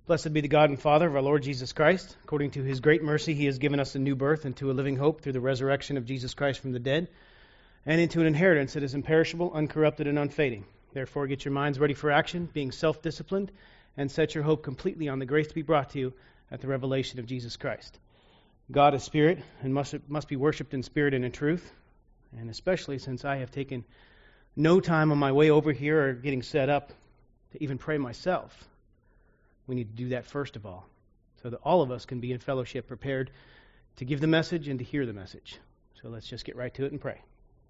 Blessed be the God and Father of our Lord Jesus Christ. According to his great mercy, he has given us a new birth into a living hope through the resurrection of Jesus Christ from the dead, and into an inheritance that is imperishable, uncorrupted, and unfading. Therefore, get your minds ready for action, being self-disciplined, and set your hope completely on the grace to be brought to you at the revelation of Jesus Christ. God is spirit, and must be worshipped in spirit and in truth, and especially since I have taken no time on my way over here or getting set up to even pray myself. We need to do that first of all, so that all of us can be in fellowship, prepared to give the message and to hear the message. So let's just get right to it and pray.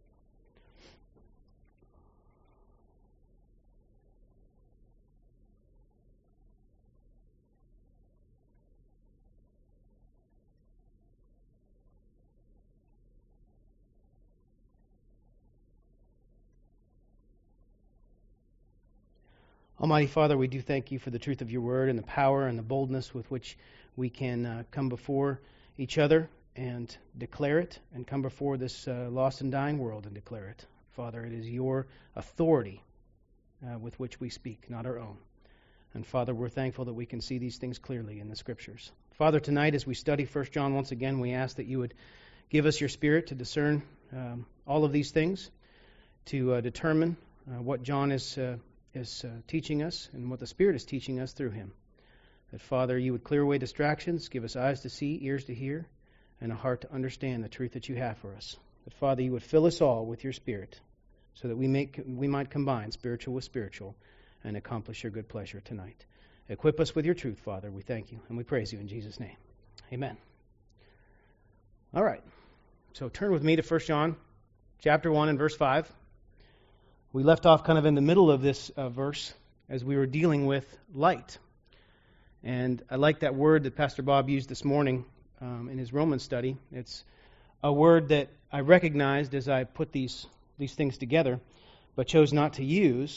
Almighty Father, we do thank you for the truth of your word and the power and the boldness with which we can come before each other and declare it, and come before this lost and dying world and declare it. Father, it is your authority with which we speak, not our own. And Father, we're thankful that we can see these things clearly in the Scriptures. Father, tonight as we study 1 John once again, we ask that you would give us your Spirit to discern all of these things, to determine what John is teaching us and what the Spirit is teaching us through him. That, Father, you would clear away distractions, give us eyes to see, ears to hear, and a heart to understand the truth that you have for us. That, Father, you would fill us all with your Spirit so that we might combine spiritual with spiritual and accomplish your good pleasure tonight. Equip us with your truth, Father. We thank you and we praise you in Jesus' name. Amen. All right. So turn with me to 1 John chapter 1 and verse 5. We left off kind of in the middle of this verse as we were dealing with light. And I like that word that Pastor Bob used this morning in his Romans study. It's a word that I recognized as I put these things together, but chose not to use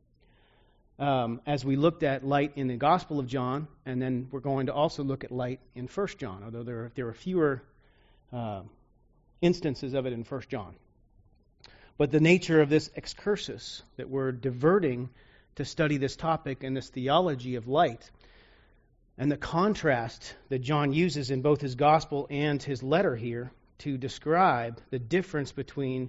as we looked at light in the Gospel of John, and then we're going to also look at light in 1 John, although there are fewer instances of it in 1 John. But the nature of this excursus that we're diverting to study this topic and this theology of light, and the contrast that John uses in both his gospel and his letter here to describe the difference between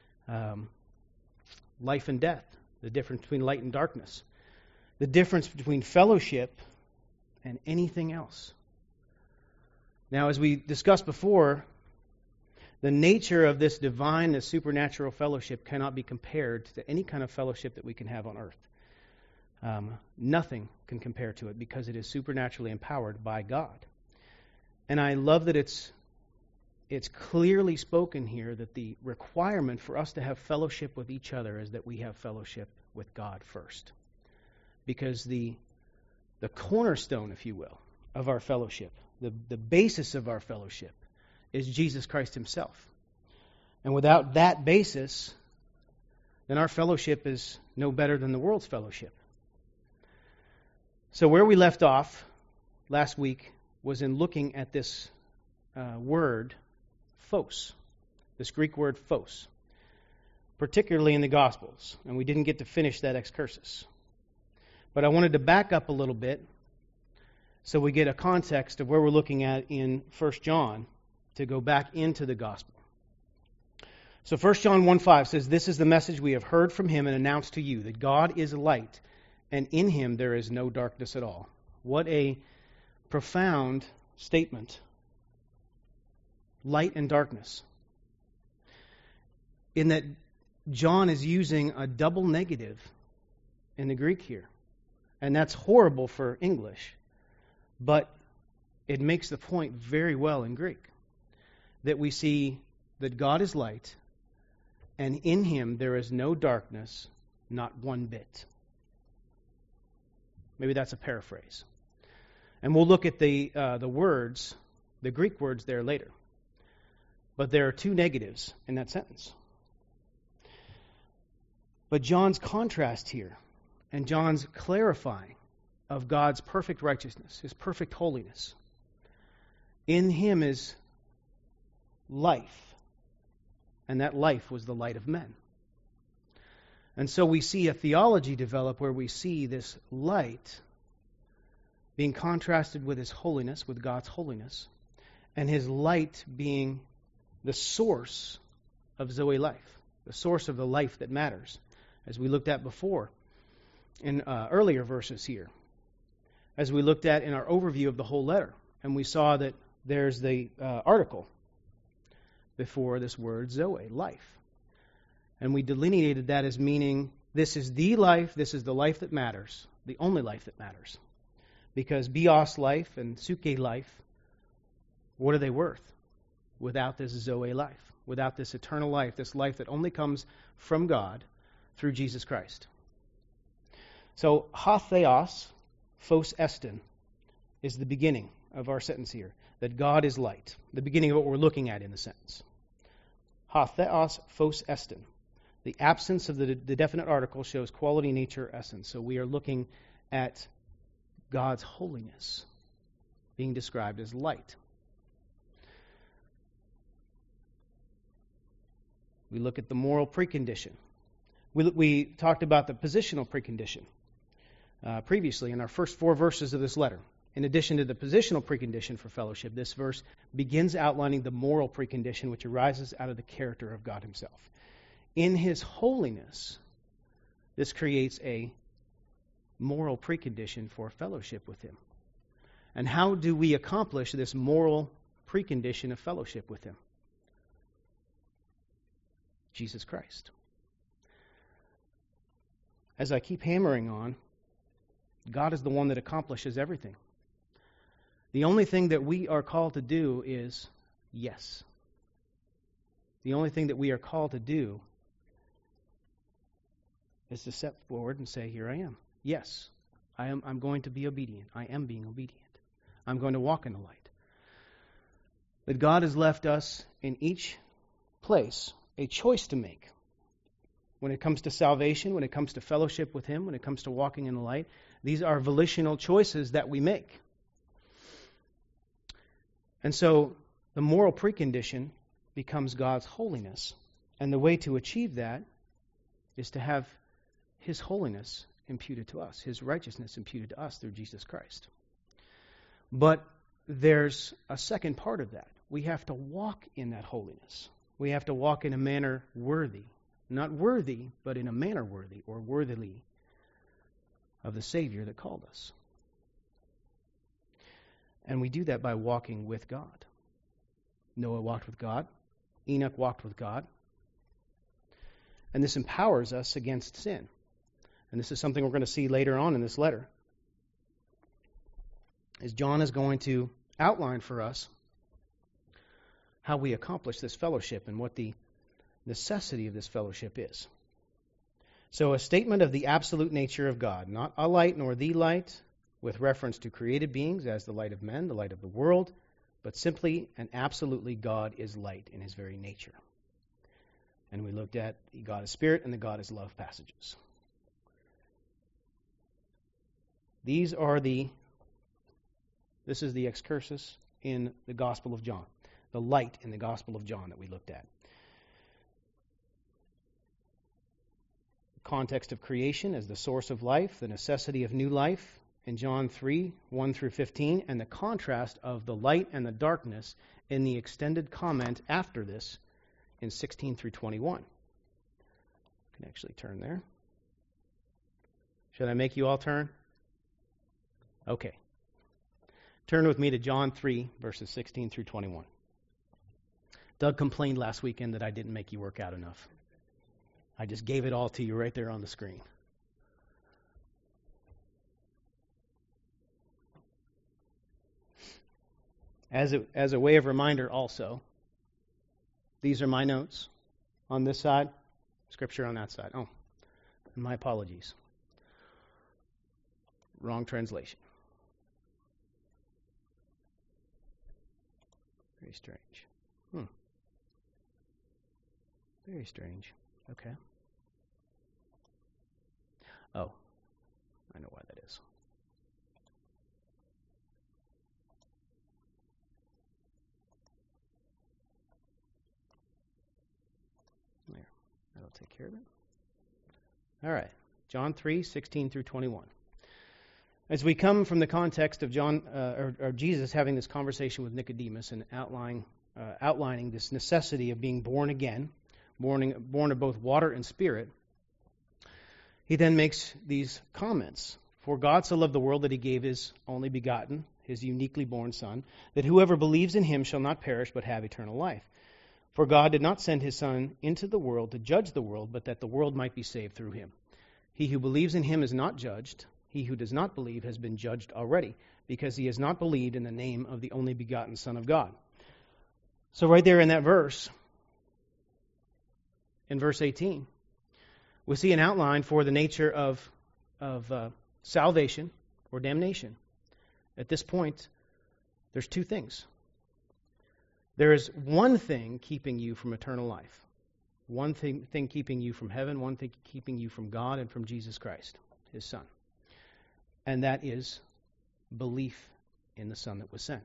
life and death, the difference between light and darkness, the difference between fellowship and anything else. Now, as we discussed before, the nature of this divine, this supernatural fellowship cannot be compared to any kind of fellowship that we can have on earth. Nothing can compare to it because it is supernaturally empowered by God. And I love that it's clearly spoken here that the requirement for us to have fellowship with each other is that we have fellowship with God first. Because the cornerstone, if you will, of our fellowship, the basis of our fellowship, is Jesus Christ himself. And without that basis, then our fellowship is no better than the world's fellowship. So where we left off last week was in looking at this word, phos, this Greek word phos, particularly in the Gospels. And we didn't get to finish that excursus. But I wanted to back up a little bit so we get a context of where we're looking at in 1 John, to go back into the gospel. So 1 John 1:5 says, "This is the message we have heard from him and announced to you, that God is light, and in him there is no darkness at all." What a profound statement. Light and darkness. In that John is using a double negative in the Greek here. And that's horrible for English, but it makes the point very well in Greek. That we see that God is light, and in him there is no darkness, not one bit. Maybe that's a paraphrase. And we'll look at the words, the Greek words there later. But there are two negatives in that sentence. But John's contrast here, and John's clarifying of God's perfect righteousness, his perfect holiness, in him is life, and that life was the light of men. And so we see a theology develop where we see this light being contrasted with His holiness, with God's holiness, and His light being the source of Zoe life, the source of the life that matters, as we looked at before in earlier verses here, as we looked at in our overview of the whole letter. And we saw that there's the article before this word Zoe, life. And we delineated that as meaning this is the life, this is the life that matters, the only life that matters. Because bios life and suke life, what are they worth without this Zoe life, without this eternal life, this life that only comes from God through Jesus Christ? So, ha theos, phos estin, is the beginning of our sentence here, that God is light, the beginning of what we're looking at in the sentence. Ha theos, phos estin. The absence of the definite article shows quality, nature, essence. So we are looking at God's holiness being described as light. We look at the moral precondition. We talked about the positional precondition previously in our first 4 verses of this letter. In addition to the positional precondition for fellowship, this verse begins outlining the moral precondition which arises out of the character of God Himself. In His holiness, this creates a moral precondition for fellowship with Him. And how do we accomplish this moral precondition of fellowship with Him? Jesus Christ. As I keep hammering on, God is the one that accomplishes everything. The only thing that we are called to do is yes. The only thing that we are called to do is to step forward and say, here I am. Yes, I'm going to be obedient. I am being obedient. I'm going to walk in the light. That God has left us in each place a choice to make. When it comes to salvation, when it comes to fellowship with Him, when it comes to walking in the light, these are volitional choices that we make. And so the moral precondition becomes God's holiness. And the way to achieve that is to have His holiness imputed to us, His righteousness imputed to us through Jesus Christ. But there's a second part of that. We have to walk in that holiness. We have to walk in a manner worthy. Not worthy, but in a manner worthy or worthily of the Savior that called us. And we do that by walking with God. Noah walked with God. Enoch walked with God. And this empowers us against sin. And this is something we're going to see later on in this letter. As John is going to outline for us how we accomplish this fellowship and what the necessity of this fellowship is. So a statement of the absolute nature of God, not a light nor the light, with reference to created beings as the light of men, the light of the world, but simply and absolutely God is light in His very nature. And we looked at the God is spirit and the God is love passages. This is the excursus in the Gospel of John, the light in the Gospel of John that we looked at. The context of creation as the source of life, the necessity of new life in John 3, 1 through 15, and the contrast of the light and the darkness in the extended comment after this in 16 through 21. I can actually turn there. Should I make you all turn? Okay. Turn with me to John 3, verses 16 through 21. Doug complained last weekend that I didn't make you work out enough. I just gave it all to you right there on the screen. As a way of reminder also, these are my notes on this side, Scripture on that side. Oh, and my apologies. Wrong translation. Very strange. Very strange. Okay. Oh, I know why that is. There. That'll take care of it. All right. John 3, 16 through 21. As we come from the context of John or Jesus having this conversation with Nicodemus and outlining this necessity of being born again, born of both water and spirit, he then makes these comments. For God so loved the world that he gave his only begotten, his uniquely born Son, that whoever believes in him shall not perish but have eternal life. For God did not send his Son into the world to judge the world, but that the world might be saved through him. He who believes in him is not judged. He who does not believe has been judged already, because he has not believed in the name of the only begotten Son of God. So right there in that verse, in verse 18, we see an outline for the nature of salvation or damnation. At this point, there's two things. There is one thing keeping you from eternal life. One thing keeping you from heaven, one thing keeping you from God and from Jesus Christ, his Son. And that is belief in the Son that was sent.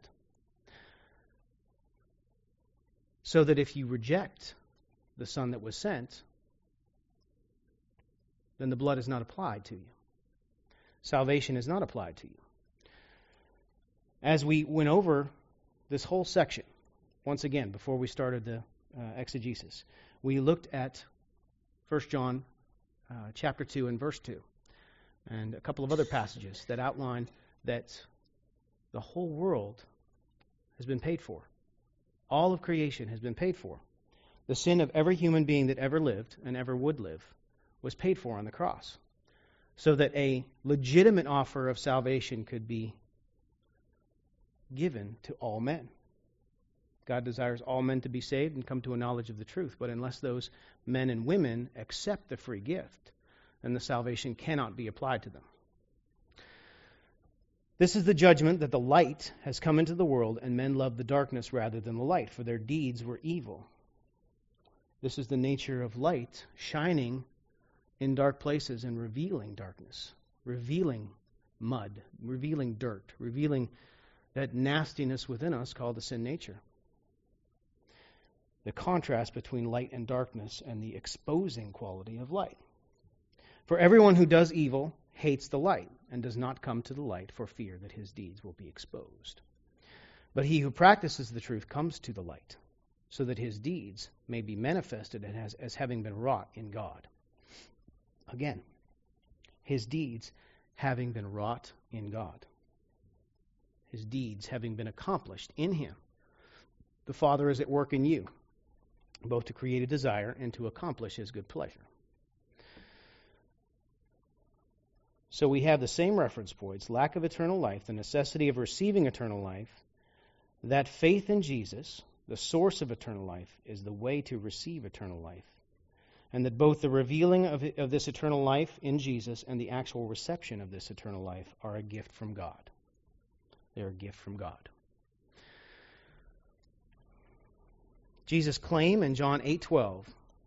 So that if you reject the Son that was sent, then the blood is not applied to you. Salvation is not applied to you. As we went over this whole section, once again, before we started the exegesis, we looked at 1 John chapter 2 and verse 2, and a couple of other passages that outline that the whole world has been paid for. All of creation has been paid for. The sin of every human being that ever lived and ever would live was paid for on the cross, so that a legitimate offer of salvation could be given to all men. God desires all men to be saved and come to a knowledge of the truth, but unless those men and women accept the free gift, then the salvation cannot be applied to them. This is the judgment, that the light has come into the world, and men love the darkness rather than the light, for their deeds were evil. This is the nature of light shining in dark places and revealing darkness, revealing mud, revealing dirt, revealing that nastiness within us called the sin nature. The contrast between light and darkness and the exposing quality of light. For everyone who does evil hates the light and does not come to the light for fear that his deeds will be exposed. But he who practices the truth comes to the light, so that his deeds may be manifested as having been wrought in God. Again, his deeds having been wrought in God. His deeds having been accomplished in him. The Father is at work in you, both to create a desire and to accomplish his good pleasure. So we have the same reference points: lack of eternal life, the necessity of receiving eternal life, that faith in Jesus, the source of eternal life, is the way to receive eternal life, and that both the revealing of this eternal life in Jesus and the actual reception of this eternal life are a gift from God. They're a gift from God. Jesus' claim in John 8:12.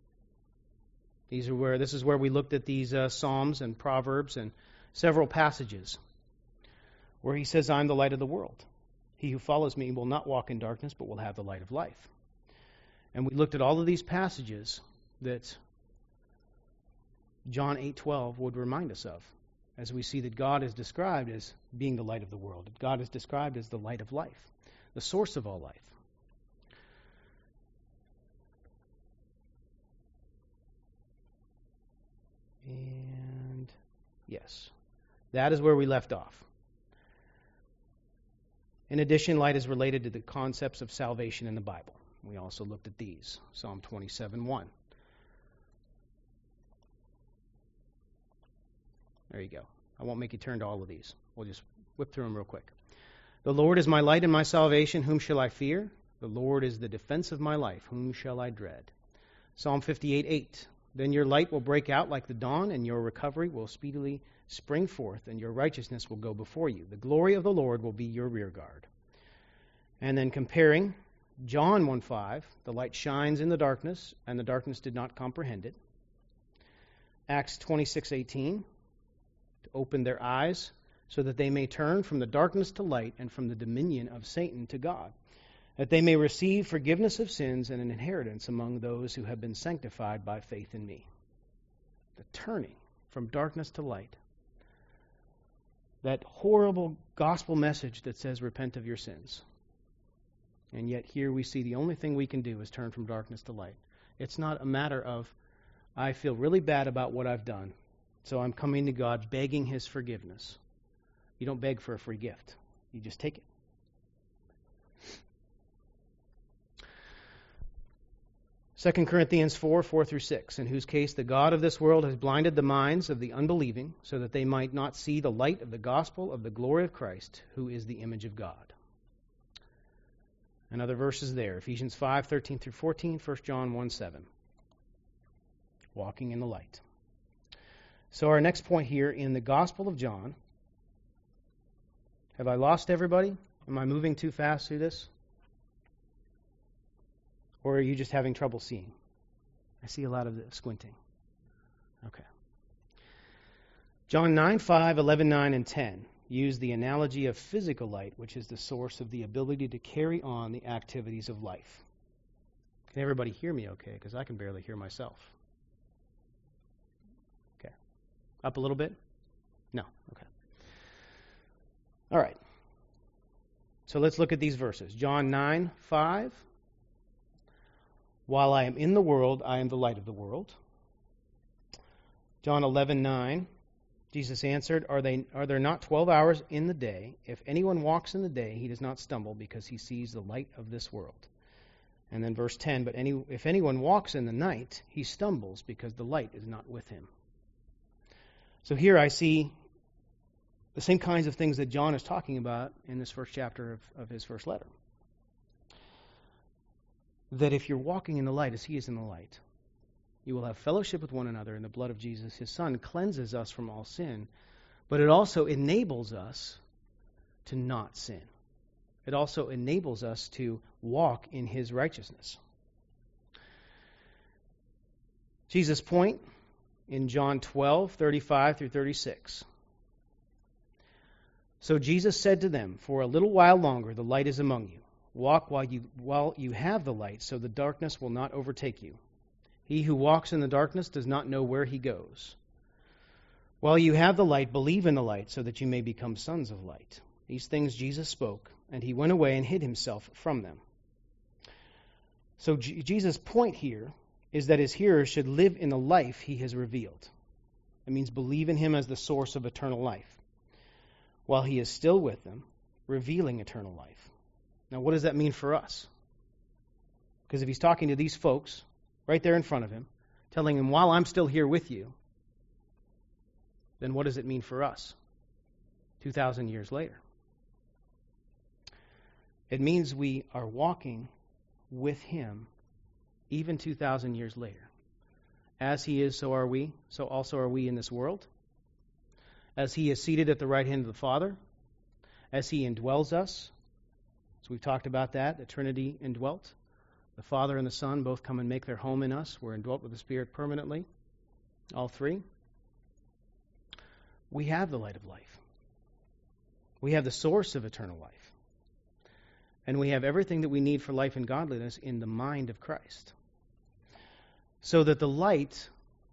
This is where we looked at these Psalms and Proverbs and several passages where he says, "I'm the light of the world. He who follows me will not walk in darkness, but will have the light of life." And we looked at all of these passages that John 8:12 would remind us of, as we see that God is described as being the light of the world. God is described as the light of life, the source of all life. And yes, that is where we left off. In addition, light is related to the concepts of salvation in the Bible. We also looked at these. Psalm 27:1. There you go. I won't make you turn to all of these. We'll just whip through them real quick. The Lord is my light and my salvation. Whom shall I fear? The Lord is the defense of my life. Whom shall I dread? Psalm 58:8. Then your light will break out like the dawn, and your recovery will speedily spring forth, and your righteousness will go before you. The glory of the Lord will be your rear guard. And then comparing John 1:5, the light shines in the darkness, and the darkness did not comprehend it. Acts 26:18, to open their eyes so that they may turn from the darkness to light and from the dominion of Satan to God, that they may receive forgiveness of sins and an inheritance among those who have been sanctified by faith in me. The turning from darkness to light. That horrible gospel message that says repent of your sins. And yet here we see the only thing we can do is turn from darkness to light. It's not a matter of, I feel really bad about what I've done, so I'm coming to God begging His forgiveness. You don't beg for a free gift. You just take it. 2 Corinthians 4:4-6, in whose case the God of this world has blinded the minds of the unbelieving, so that they might not see the light of the gospel of the glory of Christ, who is the image of God. And other verses there, Ephesians 5:13-14, 1 John 1:7. Walking in the light. So our next point here in the Gospel of John. Have I lost everybody? Am I moving too fast through this? Or are you just having trouble seeing? I see a lot of squinting. Okay. John 9:5, 11:9, and 10 use the analogy of physical light, which is the source of the ability to carry on the activities of life. Can everybody hear me okay? Because I can barely hear myself. Okay. Up a little bit? No. Okay. All right. So let's look at these verses. John 9:5. While I am in the world, I am the light of the world. John 11:9, Jesus answered, Are there not 12 hours in the day? If anyone walks in the day, he does not stumble because he sees the light of this world. And then verse 10, But if anyone walks in the night, he stumbles because the light is not with him. So here I see the same kinds of things that John is talking about in this first chapter of his first letter. That if you're walking in the light as He is in the light, you will have fellowship with one another, and the blood of Jesus, His Son, cleanses us from all sin, but it also enables us to not sin. It also enables us to walk in His righteousness. Jesus' point in John 12:35-36. So Jesus said to them, For a little while longer the light is among you. Walk while you have the light, so the darkness will not overtake you. He who walks in the darkness does not know where he goes. While you have the light, believe in the light, so that you may become sons of light. These things Jesus spoke, and He went away and hid Himself from them. So Jesus' point here is that His hearers should live in the life He has revealed. It means believe in Him as the source of eternal life, while He is still with them, revealing eternal life. Now, what does that mean for us? Because if He's talking to these folks right there in front of Him, telling them, while I'm still here with you, then what does it mean for us 2,000 years later? It means we are walking with Him even 2,000 years later. As He is, so are we. So also are we in this world. As He is seated at the right hand of the Father, as He indwells us. So we've talked about that, the Trinity indwelt. The Father and the Son both come and make their home in us. We're indwelt with the Spirit permanently. All three. We have the light of life. We have the source of eternal life. And we have everything that we need for life and godliness in the mind of Christ. So that the light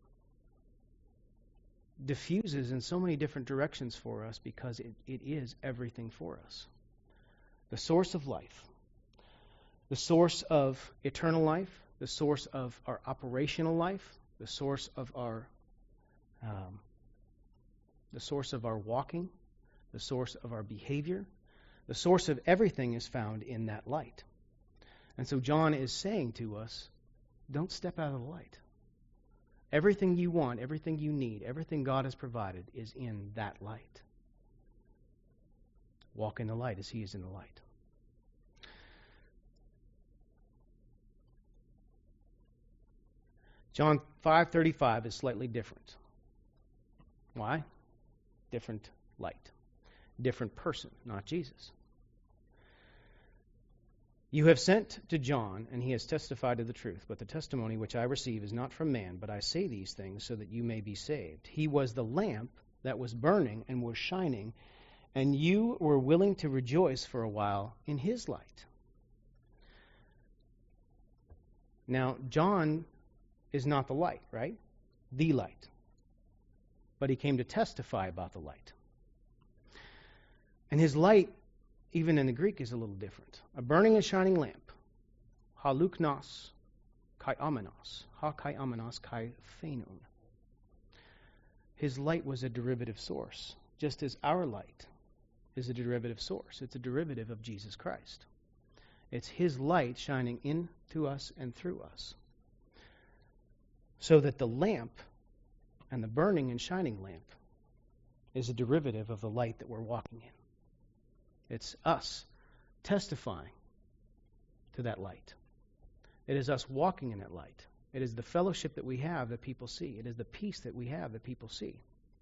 diffuses in so many different directions for us because it is everything for us. The source of life, the source of eternal life, the source of our operational life, the source of our walking, the source of our behavior, the source of everything is found in that light. And so John is saying to us, don't step out of the light. Everything you want, everything you need, everything God has provided is in that light. Walk in the light as He is in the light. John 5:35 is slightly different. Why? Different light. Different person, not Jesus. You have sent to John, and he has testified to the truth. But the testimony which I receive is not from man, but I say these things so that you may be saved. He was the lamp that was burning and was shining, and you were willing to rejoice for a while in his light. Now, John is not the light, right? The light. But he came to testify about the light. And his light, even in the Greek, is a little different. A burning and shining lamp. Haluknos kai amenos. Ha kai amenos kai phenon. His light was a derivative source, just as our light is a derivative source. It's a derivative of Jesus Christ. It's his light shining into us and through us. So that the lamp and the burning and shining lamp is a derivative of the light that we're walking in. It's us testifying to that light. It is us walking in that light. It is the fellowship that we have that people see. It is the peace that we have that people see.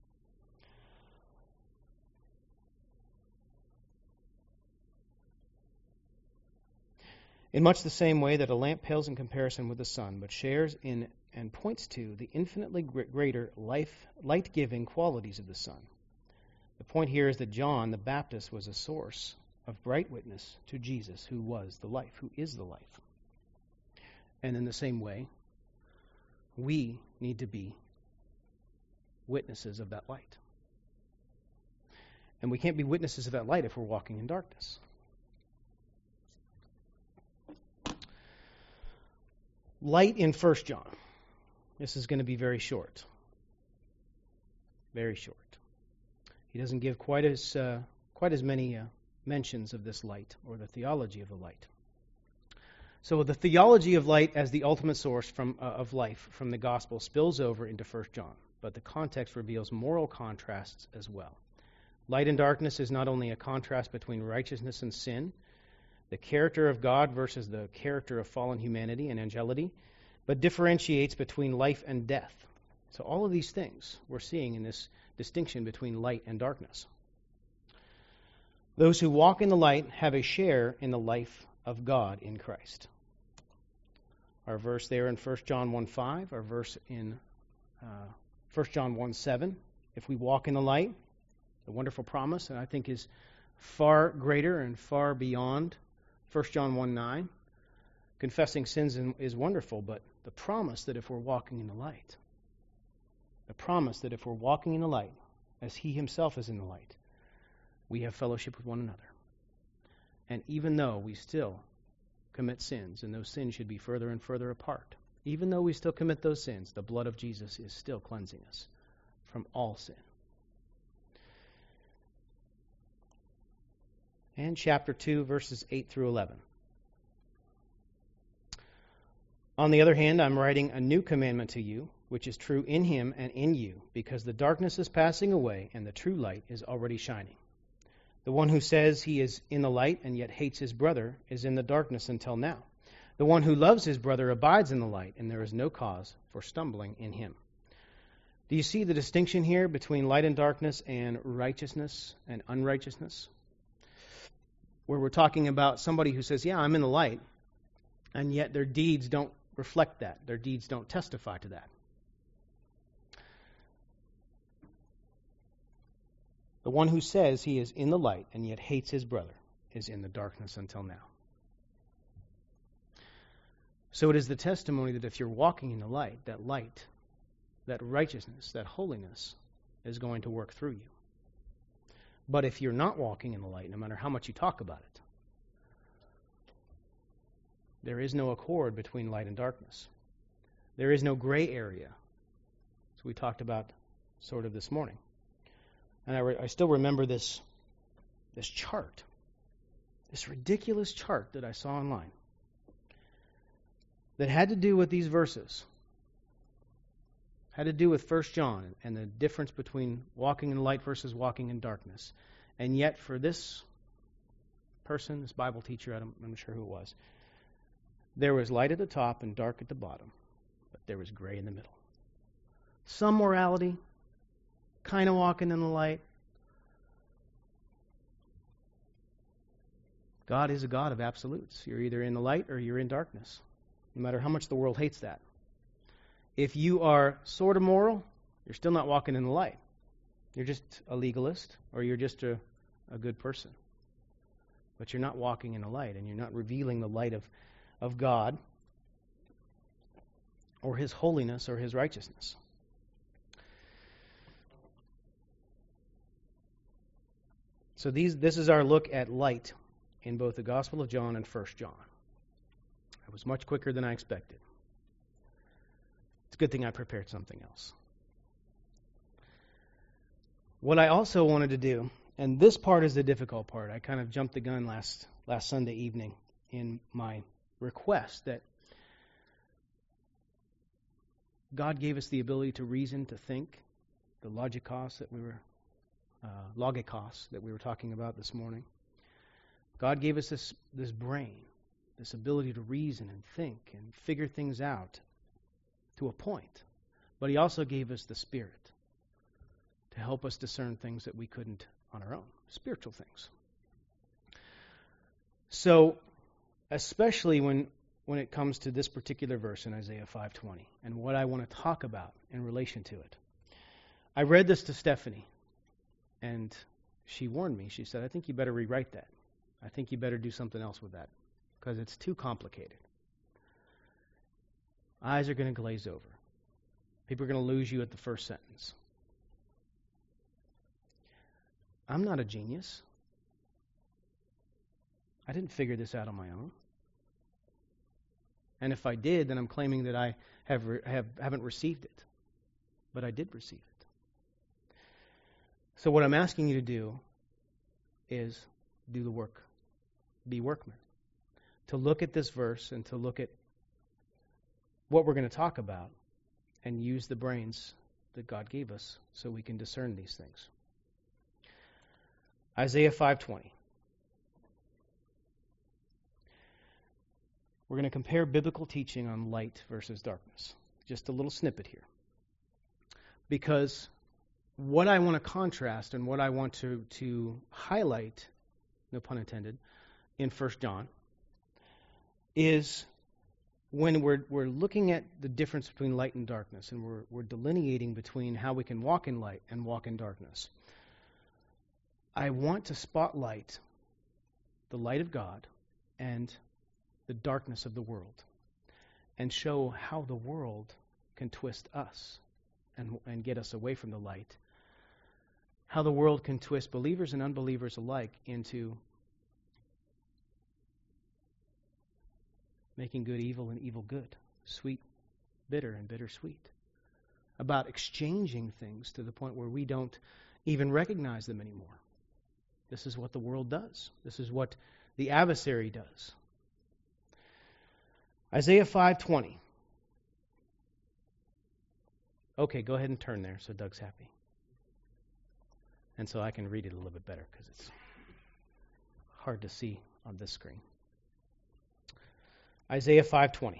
In much the same way that a lamp pales in comparison with the sun, but shares in and points to the infinitely greater light-giving qualities of the sun. The point here is that John the Baptist was a source of bright witness to Jesus, who was the life, who is the life. And in the same way, we need to be witnesses of that light. And we can't be witnesses of that light if we're walking in darkness. Light in 1 John. This is going to be very short. Very short. He doesn't give quite as many mentions of this light or the theology of the light. So the theology of light as the ultimate source of life from the gospel spills over into 1 John, but the context reveals moral contrasts as well. Light and darkness is not only a contrast between righteousness and sin, the character of God versus the character of fallen humanity and angelity, but differentiates between life and death. So all of these things we're seeing in this distinction between light and darkness. Those who walk in the light have a share in the life of God in Christ. Our verse there in 1 John 1:5, our verse in 1 John 1:7, if we walk in the light, the wonderful promise, and I think is far greater and far beyond 1 John 1:9. Confessing sins is wonderful, but the promise that if we're walking in the light, as he himself is in the light, we have fellowship with one another. And even though we still commit sins, and those sins should be further and further apart, even though we still commit those sins, the blood of Jesus is still cleansing us from all sin. And chapter 2, verses 8 through 11. On the other hand, I'm writing a new commandment to you, which is true in him and in you, because the darkness is passing away and the true light is already shining. The one who says he is in the light and yet hates his brother is in the darkness until now. The one who loves his brother abides in the light, and there is no cause for stumbling in him. Do you see the distinction here between light and darkness and righteousness and unrighteousness? Where we're talking about somebody who says, yeah, I'm in the light, and yet their deeds don't reflect that. Their deeds don't testify to that. The one who says he is in the light and yet hates his brother is in the darkness until now. So it is the testimony that if you're walking in the light, that righteousness, that holiness is going to work through you. But if you're not walking in the light, no matter how much you talk about it, there is no accord between light and darkness. There is no gray area. So we talked about sort of this morning. And I still remember this chart, this ridiculous chart that I saw online that had to do with these verses, had to do with 1 John and the difference between walking in light versus walking in darkness. And yet for this person, this Bible teacher, I'm not sure who it was, there was light at the top and dark at the bottom, but there was gray in the middle. Some morality, kind of walking in the light. God is a God of absolutes. You're either in the light or you're in darkness, no matter how much the world hates that. If you are sort of moral, you're still not walking in the light. You're just a legalist, or you're just a good person. But you're not walking in the light, and you're not revealing the light of God, or his holiness, or his righteousness. So this is our look at light in both the Gospel of John and 1 John. It was much quicker than I expected. It's a good thing I prepared something else. What I also wanted to do, and this part is the difficult part, I kind of jumped the gun last Sunday evening in my request that God gave us the ability to reason, to think, the logikos that we were talking about this morning. God gave us this brain, this ability to reason and think and figure things out to a point. But He also gave us the Spirit to help us discern things that we couldn't on our own, spiritual things. So, especially when it comes to this particular verse in Isaiah 5:20 and what I want to talk about in relation to it. I read this to Stephanie, and she warned me. She said, I think you better rewrite that. I think you better do something else with that because it's too complicated. Eyes are going to glaze over. People are going to lose you at the first sentence. I'm not a genius. I didn't figure this out on my own. And if I did, then I'm claiming that I haven't received it. But I did receive it. So what I'm asking you to do is do the work. Be workmen. To look at this verse and to look at what we're going to talk about and use the brains that God gave us so we can discern these things. Isaiah 5:20. We're going to compare biblical teaching on light versus darkness. Just a little snippet here. Because what I want to contrast and what I want to highlight, no pun intended, in 1 John is when we're looking at the difference between light and darkness and we're delineating between how we can walk in light and walk in darkness. I want to spotlight the light of God and the darkness of the world and show how the world can twist us and get us away from the light. How the world can twist believers and unbelievers alike into making good evil and evil good, sweet bitter and bitter sweet. About exchanging things to the point where we don't even recognize them anymore. This is what the world does. This is what the adversary does. Isaiah 5:20. Okay, go ahead and turn there so Doug's happy. And so I can read it a little bit better because it's hard to see on this screen. Isaiah 5:20.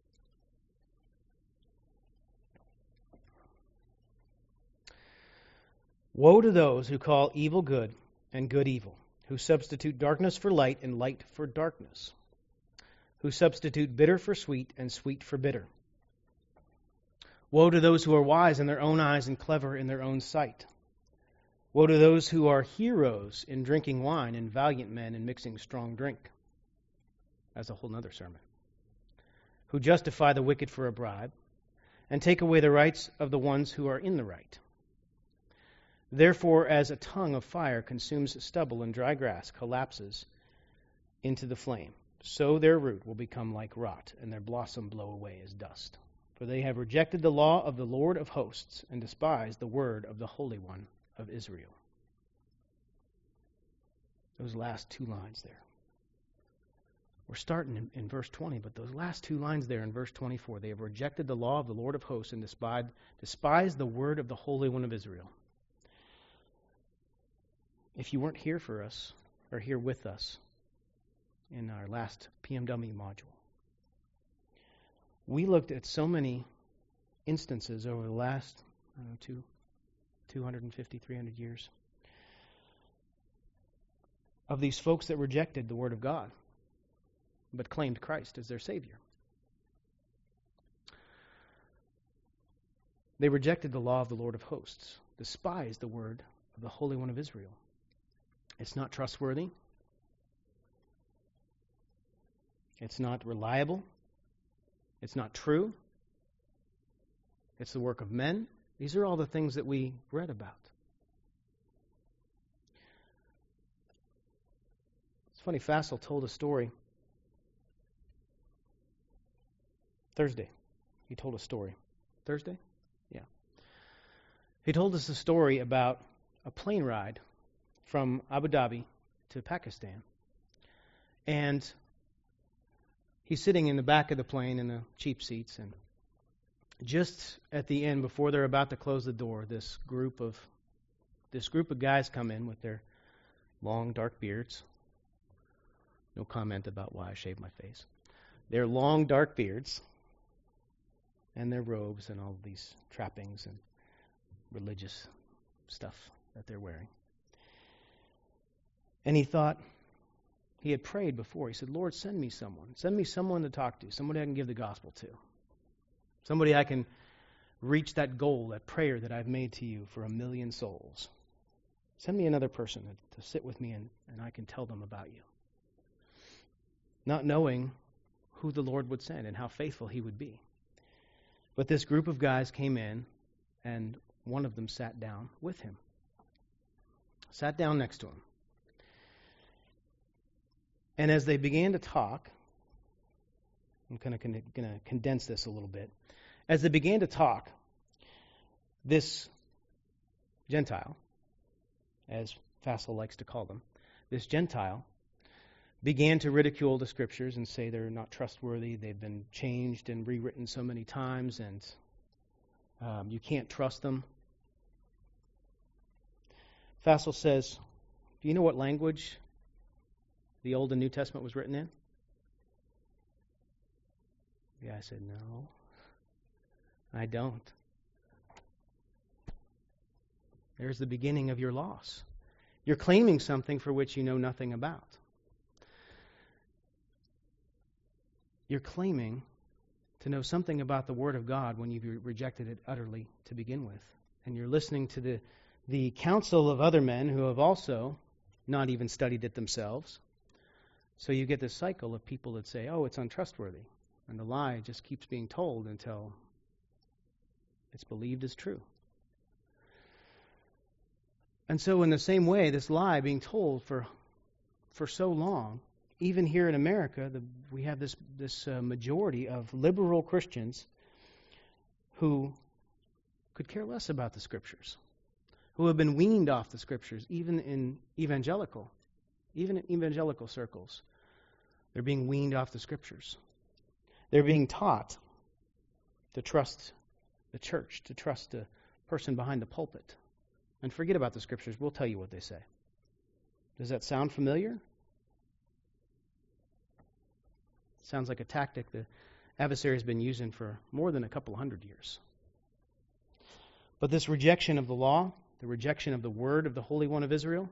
Woe to those who call evil good and good evil, who substitute darkness for light and light for darkness, who substitute bitter for sweet and sweet for bitter. Woe to those who are wise in their own eyes and clever in their own sight. Woe to those who are heroes in drinking wine and valiant men in mixing strong drink. That's a whole other sermon. Who justify the wicked for a bribe and take away the rights of the ones who are in the right. Therefore, as a tongue of fire consumes stubble and dry grass collapses into the flame, so their root will become like rot and their blossom blow away as dust. For they have rejected the law of the Lord of hosts and despised the word of the Holy One of Israel. Those last two lines there. We're starting in verse 20, but those last two lines there in verse 24, they have rejected the law of the Lord of hosts and despised the word of the Holy One of Israel. If you weren't here for us, or here with us, in our last PMW module, we looked at so many instances over the last, 250, 300 years of these folks that rejected the Word of God, but claimed Christ as their Savior. They rejected the law of the Lord of hosts, despised the word of the Holy One of Israel. It's not trustworthy. It's not reliable. It's not true. It's the work of men. These are all the things that we read about. funny, Fassel told a story Thursday. He told a story. Thursday? Yeah. He told us a story about a plane ride from Abu Dhabi to Pakistan. And he's sitting in the back of the plane in the cheap seats, and just at the end, before they're about to close the door, this group of guys come in with their long, dark beards. No comment about why I shaved my face. Their long, dark beards and their robes and all these trappings and religious stuff that they're wearing. And he thought, he had prayed before. He said, Lord, send me someone to talk to, somebody I can give the gospel to, somebody I can reach that goal, that prayer that I've made to you for 1 million souls. Send me another person to sit with me and I can tell them about you. Not knowing who the Lord would send and how faithful he would be. But this group of guys came in, and one of them sat down with him. Sat down next to him. And as they began to talk, I'm going to condense this a little bit. As they began to talk, this Gentile, as Fassel likes to call them, this Gentile began to ridicule the Scriptures and say they're not trustworthy, they've been changed and rewritten so many times, and you can't trust them. Fassel says, do you know what language the Old and New Testament was written in? The guy said, no, I don't. There's the beginning of your loss. You're claiming something for which you know nothing about. You're claiming to know something about the Word of God when you've rejected it utterly to begin with. And you're listening to the counsel of other men who have also not even studied it themselves. So you get this cycle of people that say, oh, it's untrustworthy. And the lie just keeps being told until it's believed as true. And so in the same way, this lie being told for so long, even here in America, we have this majority of liberal Christians who could care less about the Scriptures, who have been weaned off the Scriptures, even in evangelical circles. They're being weaned off the Scriptures. They're being taught to trust the church, to trust the person behind the pulpit, and forget about the Scriptures. We'll tell you what they say. Does that sound familiar? Sounds like a tactic the adversary has been using for more than a couple hundred years. But this rejection of the law, the rejection of the word of the Holy One of Israel,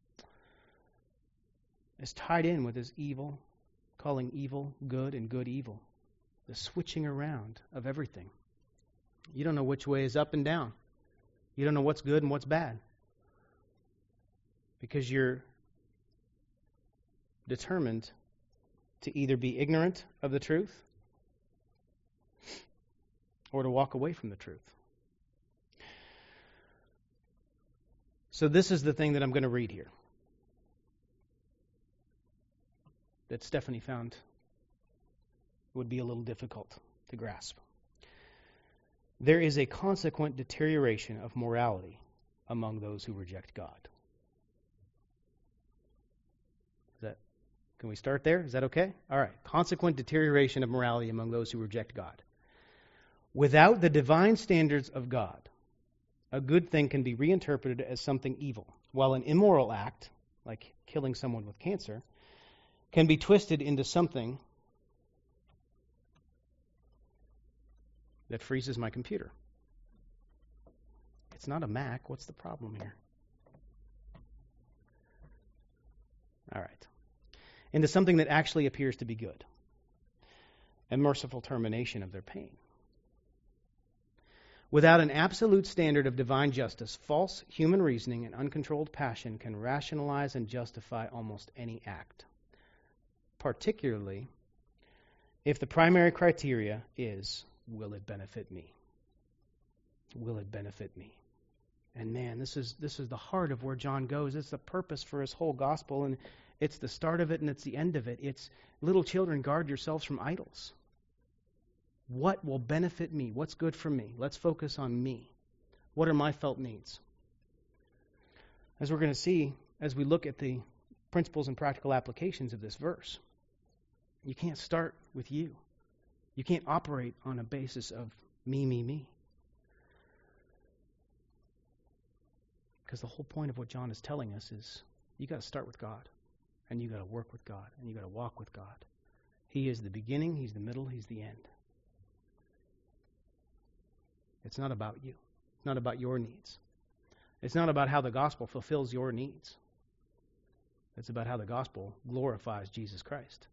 is tied in with this evil, calling evil good and good evil. The switching around of everything. You don't know which way is up and down. You don't know what's good and what's bad. Because you're determined to either be ignorant of the truth or to walk away from the truth. So this is the thing that I'm going to read here that Stephanie found would be a little difficult to grasp. There is a consequent deterioration of morality among those who reject God. Can we start there? Is that okay? All right. Consequent deterioration of morality among those who reject God. Without the divine standards of God, a good thing can be reinterpreted as something evil, while an immoral act, like killing someone with cancer, can be twisted into something that freezes my computer. It's not a Mac. What's the problem here? All right. Into something that actually appears to be good. A merciful termination of their pain. Without an absolute standard of divine justice, false human reasoning and uncontrolled passion can rationalize and justify almost any act. Particularly if the primary criteria is, will it benefit me? Will it benefit me? And man, this is the heart of where John goes. It's the purpose for his whole gospel, and it's the start of it and it's the end of it. It's, little children, guard yourselves from idols. What will benefit me? What's good for me? Let's focus on me. What are my felt needs? As we're going to see as we look at the principles and practical applications of this verse, you can't start with you. You can't operate on a basis of me. Because the whole point of what John is telling us is you got to start with God, and you got to work with God, and you got to walk with God. He is the beginning, He's the middle, He's the end. It's not about you. It's not about your needs. It's not about how the gospel fulfills your needs. It's about how the gospel glorifies Jesus Christ.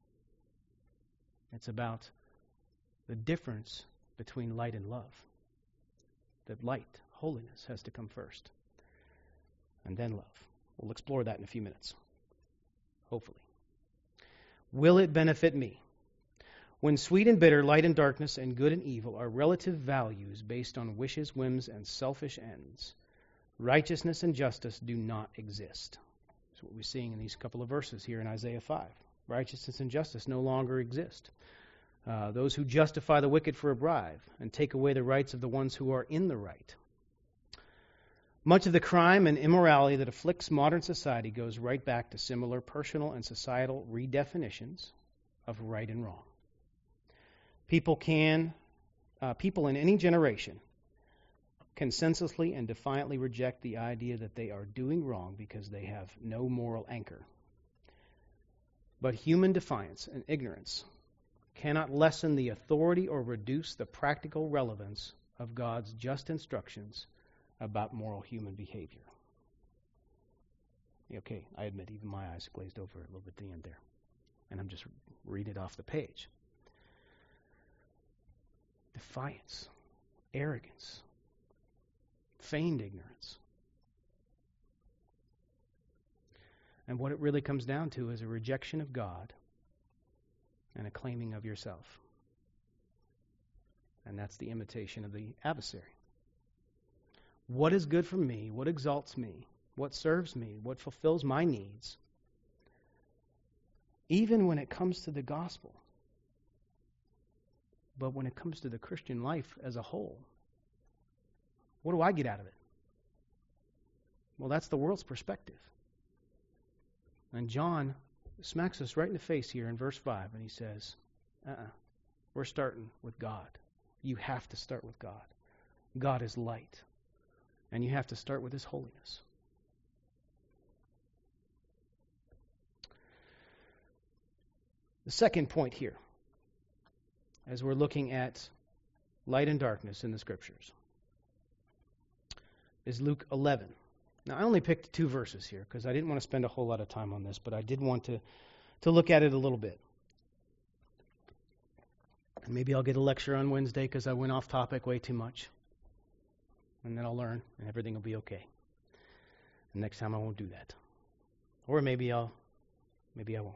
It's about the difference between light and love. That light, holiness, has to come first. And then love. We'll explore that in a few minutes. Hopefully. Will it benefit me? When sweet and bitter, light and darkness, and good and evil are relative values based on wishes, whims, and selfish ends, righteousness and justice do not exist. That's what we're seeing in these couple of verses here in Isaiah 5. Righteousness and justice no longer exist. Those who justify the wicked for a bribe and take away the rights of the ones who are in the right. Much of the crime and immorality that afflicts modern society goes right back to similar personal and societal redefinitions of right and wrong. People in any generation can senselessly and defiantly reject the idea that they are doing wrong because they have no moral anchor. But human defiance and ignorance cannot lessen the authority or reduce the practical relevance of God's just instructions about moral human behavior. Okay, I admit, even my eyes glazed over a little bit at the end there. And I'm just reading it off the page. Defiance, arrogance, feigned ignorance. And what it really comes down to is a rejection of God and a claiming of yourself. And that's the imitation of the adversary. What is good for me? What exalts me? What serves me? What fulfills my needs? Even when it comes to the gospel. But when it comes to the Christian life as a whole, what do I get out of it? Well, that's the world's perspective. And John smacks us right in the face here in verse 5, and he says, we're starting with God. You have to start with God. God is light. And you have to start with His holiness. The second point here, as we're looking at light and darkness in the Scriptures, is Luke 11. Now, I only picked 2 verses here because I didn't want to spend a whole lot of time on this, but I did want to look at it a little bit. And maybe I'll get a lecture on Wednesday because I went off topic way too much. And then I'll learn, and everything will be okay. And next time I won't do that. Or maybe I won't.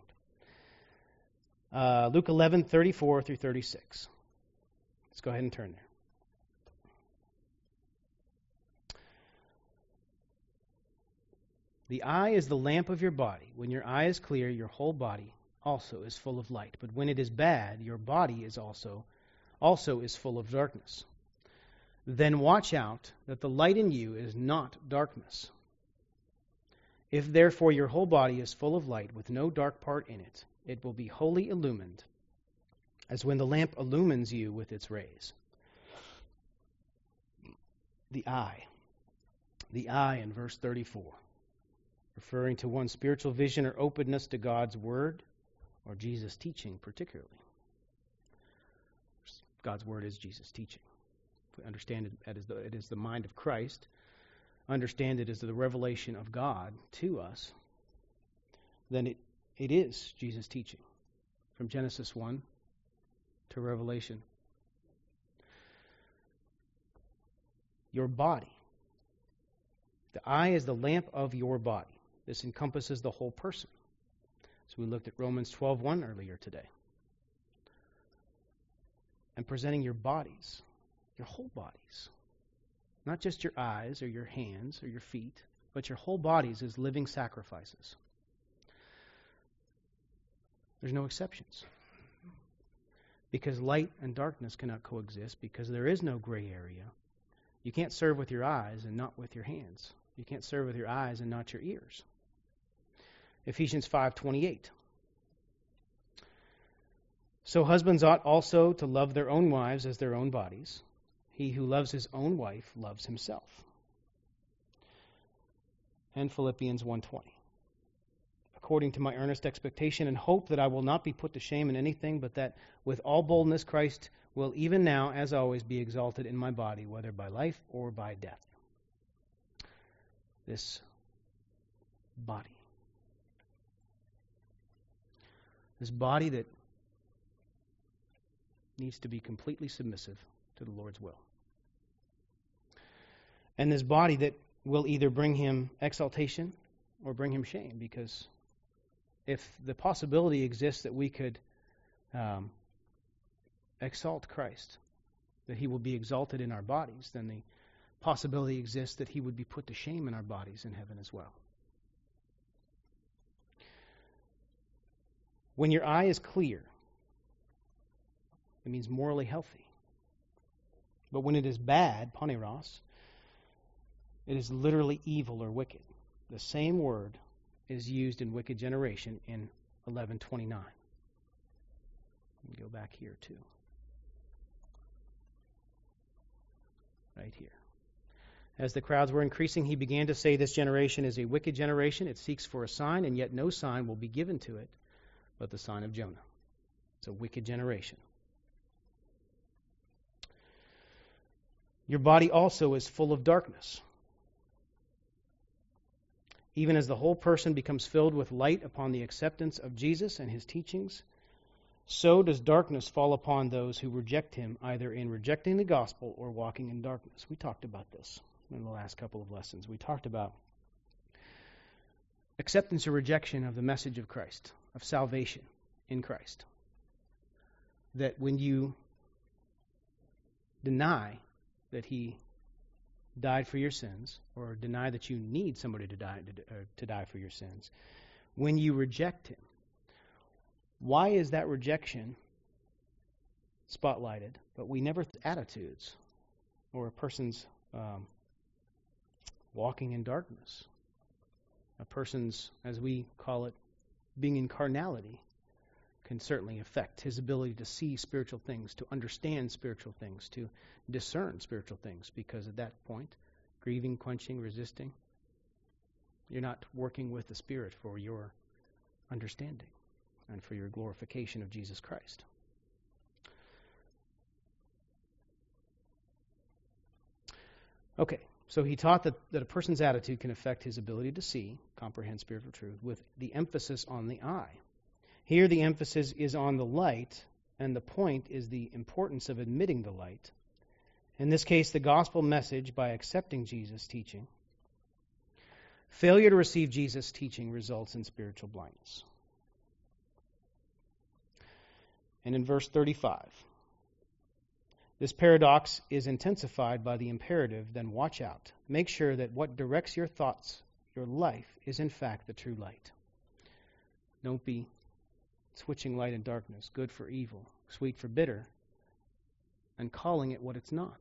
Luke 11:34 through 36. Let's go ahead and turn there. The eye is the lamp of your body. When your eye is clear, your whole body also is full of light. But when it is bad, your body is also is full of darkness. Then watch out that the light in you is not darkness. If therefore your whole body is full of light with no dark part in it, it will be wholly illumined, as when the lamp illumines you with its rays. The eye in verse 34, referring to one's spiritual vision or openness to God's word or Jesus' teaching particularly. God's word is Jesus' teaching. If we understand it as it is the mind of Christ, understand it as the revelation of God to us, then it is Jesus' teaching from Genesis 1 to Revelation. Your body. The eye is the lamp of your body. This encompasses the whole person. So we looked at Romans 12:1 earlier today. And presenting your bodies, your whole bodies, not just your eyes or your hands or your feet, but your whole bodies as living sacrifices. There's no exceptions. Because light and darkness cannot coexist, because there is no gray area. You can't serve with your eyes and not with your hands. You can't serve with your eyes and not your ears. Ephesians 5:28. So husbands ought also to love their own wives as their own bodies. He who loves his own wife loves himself. And Philippians 1:20. According to my earnest expectation and hope that I will not be put to shame in anything, but that with all boldness Christ will even now, as always, be exalted in my body, whether by life or by death. This body. This body that needs to be completely submissive to the Lord's will. And this body that will either bring him exaltation or bring him shame, because if the possibility exists that we could exalt Christ, that he will be exalted in our bodies, then the possibility exists that he would be put to shame in our bodies in heaven as well. When your eye is clear, it means morally healthy. But when it is bad, paneros, it is literally evil or wicked. The same word is used in wicked generation in 11:29. Go back here too. Right here. As the crowds were increasing, he began to say, this generation is a wicked generation. It seeks for a sign, and yet no sign will be given to it but the sign of Jonah. It's a wicked generation. Your body also is full of darkness. Even as the whole person becomes filled with light upon the acceptance of Jesus and his teachings, so does darkness fall upon those who reject him, either in rejecting the gospel or walking in darkness. We talked about this in the last couple of lessons. We talked about acceptance or rejection of the message of Christ, of salvation in Christ. That when you deny that he died for your sins, or deny that you need somebody to die for your sins, when you reject him, why is that rejection spotlighted? But we never attitudes, or a person's walking in darkness, a person's, as we call it, being in carnality, can certainly affect his ability to see spiritual things, to understand spiritual things, to discern spiritual things, because at that point, grieving, quenching, resisting, you're not working with the Spirit for your understanding and for your glorification of Jesus Christ. Okay, so he taught that a person's attitude can affect his ability to see, comprehend spiritual truth, with the emphasis on the eye. Here the emphasis is on the light, and the point is the importance of admitting the light. In this case, the gospel message by accepting Jesus' teaching. Failure to receive Jesus' teaching results in spiritual blindness. And in verse 35, this paradox is intensified by the imperative, then watch out. Make sure that what directs your thoughts, your life, is in fact the true light. Don't be switching light and darkness, good for evil, sweet for bitter, and calling it what it's not.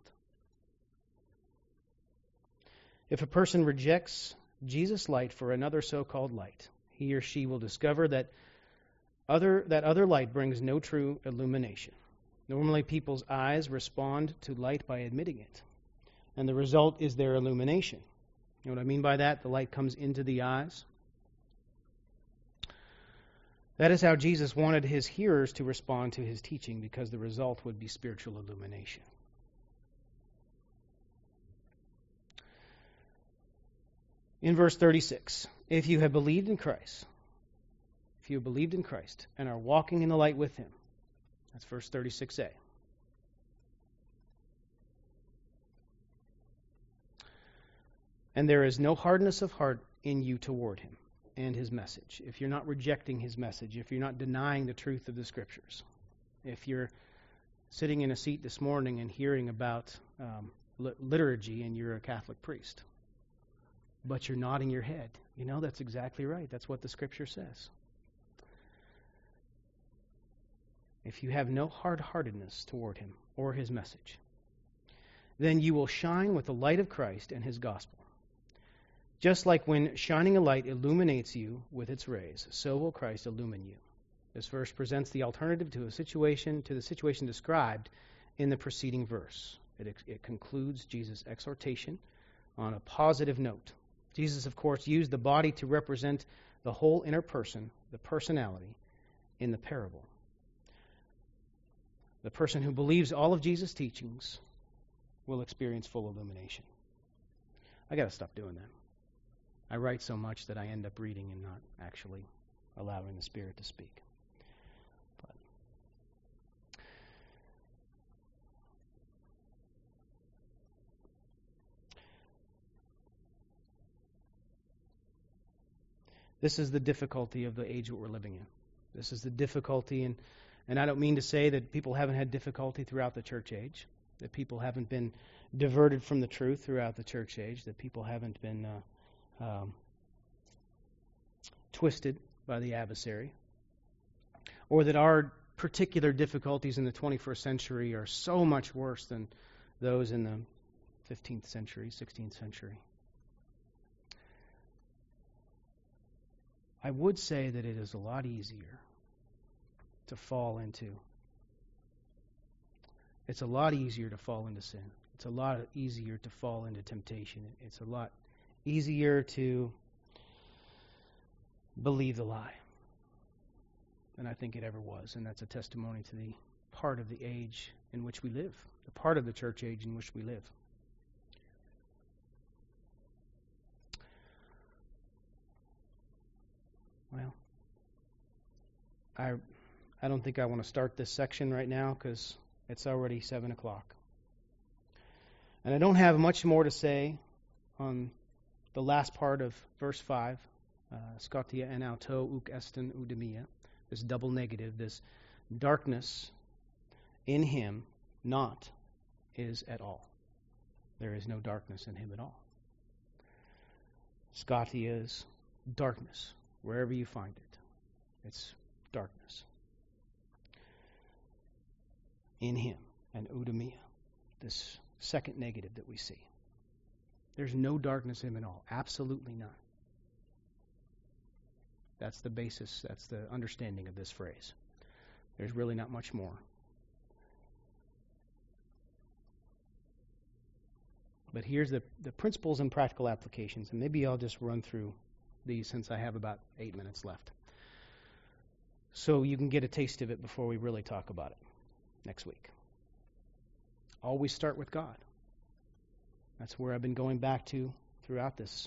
If a person rejects Jesus' light for another so-called light, he or she will discover that other light brings no true illumination. Normally, people's eyes respond to light by admitting it, and the result is their illumination. You know what I mean by that? The light comes into the eyes. That is how Jesus wanted his hearers to respond to his teaching, because the result would be spiritual illumination. In verse 36, if you have believed in Christ and are walking in the light with him, that's verse 36a. And there is no hardness of heart in you toward him and his message. If you're not rejecting his message, if you're not denying the truth of the Scriptures, if you're sitting in a seat this morning and hearing about liturgy and you're a Catholic priest. But you're nodding your head. You know, that's exactly right. That's what the Scripture says. If you have no hard-heartedness toward him or his message, then you will shine with the light of Christ and his gospel. Just like when shining a light illuminates you with its rays, so will Christ illumine you. This verse presents the alternative to the situation described in the preceding verse. It concludes Jesus' exhortation on a positive note. Jesus, of course, used the body to represent the whole inner person, the personality, in the parable. The person who believes all of Jesus' teachings will experience full illumination. I got to stop doing that. I write so much that I end up reading and not actually allowing the Spirit to speak. But this is the difficulty of the age that we're living in. This is the difficulty, and I don't mean to say that people haven't had difficulty throughout the church age, that people haven't been diverted from the truth throughout the church age, that people haven't been twisted by the adversary, or that our particular difficulties in the 21st century are so much worse than those in the 15th century, 16th century. I would say that it is a lot easier to fall into. It's a lot easier to fall into sin. It's a lot easier to fall into temptation. It's a lot easier to believe the lie than I think it ever was. And that's a testimony to the part of the age in which we live, the part of the church age in which we live. Well, I don't think I want to start this section right now because it's already 7 o'clock. And I don't have much more to say on the last part of verse 5, Scotia en auto uk esten eudemia, this double negative, this darkness in him not is at all. There is no darkness in him at all. Scotia's darkness, wherever you find it, it's darkness in him, and eudemia, this second negative that we see. There's no darkness in him at all. Absolutely none. That's the basis, that's the understanding of this phrase. There's really not much more. But here's the principles and practical applications, and maybe I'll just run through these since I have about 8 minutes left. So you can get a taste of it before we really talk about it next week. Always start with God. That's where I've been going back to throughout this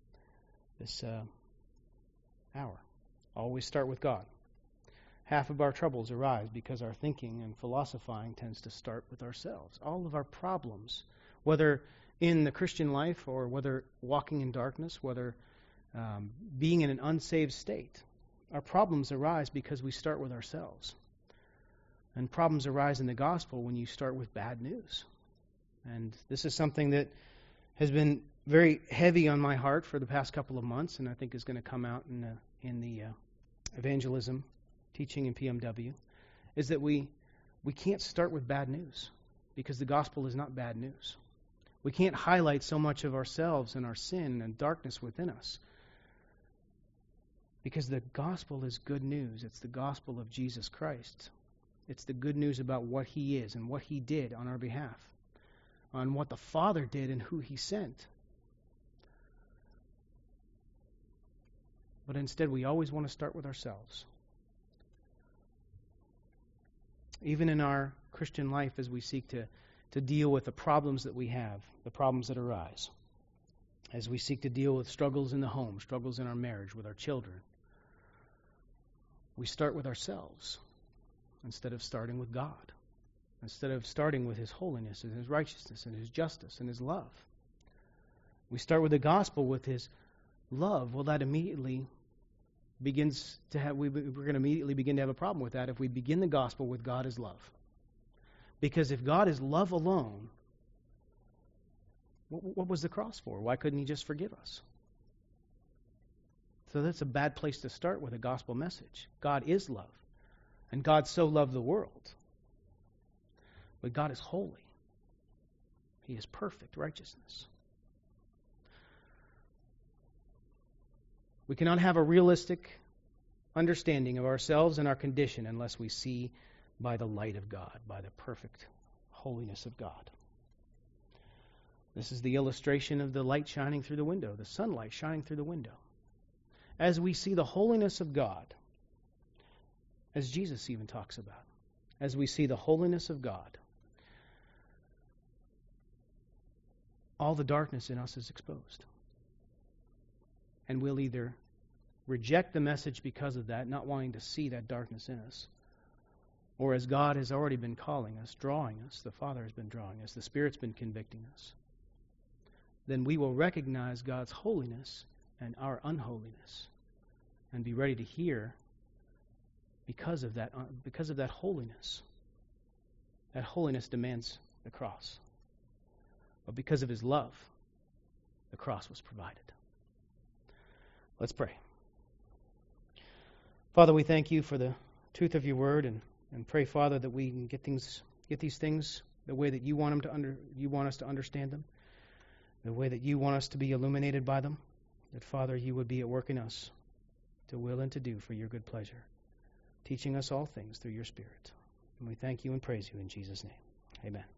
hour. Always start with God. Half of our troubles arise because our thinking and philosophizing tends to start with ourselves. All of our problems, whether in the Christian life or whether walking in darkness, whether being in an unsaved state, our problems arise because we start with ourselves. And problems arise in the gospel when you start with bad news. And this is something that has been very heavy on my heart for the past couple of months, and I think is going to come out in the evangelism teaching in PMW, is that we can't start with bad news because the gospel is not bad news. We can't highlight so much of ourselves and our sin and darkness within us because the gospel is good news. It's the gospel of Jesus Christ. It's the good news about what he is and what he did on our behalf, on what the Father did and who he sent. But instead, we always want to start with ourselves. Even in our Christian life, as we seek to deal with the problems that we have, the problems that arise, as we seek to deal with struggles in the home, struggles in our marriage, with our children, we start with ourselves instead of starting with God, instead of starting with his holiness and his righteousness and his justice and his love. We start with the gospel, with his love. Well, that immediately begins to have, we're going to immediately begin to have a problem with that if we begin the gospel with God as love. Because if God is love alone, What was the cross for? Why couldn't he just forgive us? So that's a bad place to start with a gospel message. God is love. And God so loved the world. But God is holy. He is perfect righteousness. We cannot have a realistic understanding of ourselves and our condition unless we see by the light of God, by the perfect holiness of God. This is the illustration of the light shining through the window, the sunlight shining through the window. As we see the holiness of God, as Jesus even talks about, as we see the holiness of God, all the darkness in us is exposed. And we'll either reject the message because of that, not wanting to see that darkness in us, or as God has already been calling us, drawing us, the Father has been drawing us, the Spirit's been convicting us, then we will recognize God's holiness and our unholiness and be ready to hear because of that holiness. That holiness demands the cross. But because of his love, the cross was provided. Let's pray. Father, we thank you for the truth of your word and pray, Father, that we can get these things the way that you want us to understand them, the way that you want us to be illuminated by them, that, Father, you would be at work in us to will and to do for your good pleasure, teaching us all things through your Spirit. And we thank you and praise you in Jesus' name. Amen.